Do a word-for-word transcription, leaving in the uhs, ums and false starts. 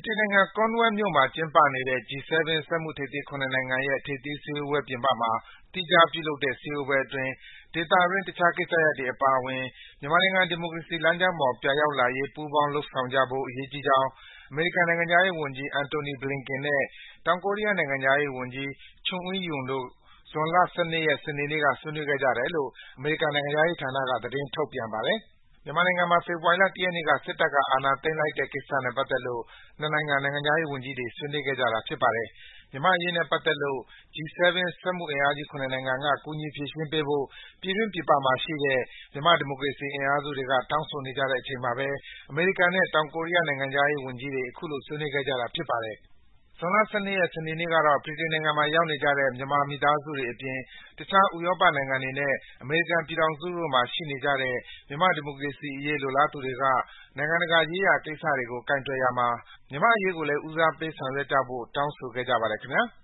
တီနိုင်ငံ Cornwall မြို့မှာ ကျင်းပနေတဲ့ G 7 စက်မှုထိပ်သီး ၇ နိုင်ငံရဲ့ ထိပ်သီးစည်းဝေးပွဲပြင်ပမှာ သီးခြားပြုလုပ်တဲ့ စည်းဝေးပွဲအတွင်း ဒေသတွင်း တခြားကိစ္စရပ်တွေအပါအဝင် မြန်မာနိုင်ငံ ဒီမိုကရေစီလမ်းကြောင်းပေါ် ပြန်ရောက်လာရေး ပူးပေါင်းလုပ်ဆောင်ကြဖို့ အရေးကြီးကြောင်း အမေရိကန်နိုင်ငံခြားရေးဝန်ကြီး Antony Blinken နဲ့ တောင်ကိုရီးယားနိုင်ငံခြားရေးဝန်ကြီး Chung Eui-yong တို့ ဇွန်လ ၁၂ ရက်၊ စနေနေ့က ဆွေးနွေးခဲ့ကြတယ်လို့ အမေရိကန်နိုင်ငံခြားရေးဌာနက သတင်းထုတ်ပြန်ပါတယ်။ မြန်မာနိုင်ငံမှာ ဖေဖော်ဝါရီလ ၁ ရက်နေ့က စစ်တပ်က အာဏာသိမ်းလိုက်တဲ့ကိစ္စနဲ့ပတ်သက်လို့ နှစ်နိုင်ငံ နိုင်ငံခြားရေးဝန်ကြီးတွေ ဆွေးနွေးခဲ့ကြတာ ဖြစ်ပါတယ်။ မြန်မာ့အရေးနဲ့ပတ်သက်လို့ G 7 စက်မှုအင်အားကြီး ၇ နိုင်ငံက ကူညီဖြေရှင်းပေးဖို့ ပြည်တွင်း ပြည်ပမှာရှိတဲ့ မြန်မာ့ဒီမိုကရေစီအင်အားစုတွေက တောင်းဆိုနေကြတဲ့အချိန်မှာဘဲ အမေရိကန်နဲ့ တောင်ကိုရီးယား နိုင်ငံခြားရေးဝန်ကြီးတွေ အခုလို ဆွေးနွေးခဲ့ကြတာ ဖြစ်ပါတယ်။ ဇွန်လ ၁၂ ရက်၊ စနေနေ့ကတော့ ဗြိတိန်နိုင်ငံမှာ ရောက်နေကြတဲ့ မြန်မာမိသားစုတွေအပြင် တခြား ဥရောပနိုင်ငံတွေနဲ့ အမေရိကန်ပြည်ထောင်စုတို့မှာ ရှိနေကြတဲ့ မြန်မာ့ဒီမိုကရေစီအရေး လိုလားသူတွေက နိုင်ငံတကာရေးရာကိစ္စတွေကို ကိုင်တွယ်ရာမှာ မြန်မာ့အရေးကိုလည်း ဦးစားပေး ဆောင်ရွက်ကြဖို့ တောင်းဆိုခဲ့ကြပါတယ် ခင်ဗျား။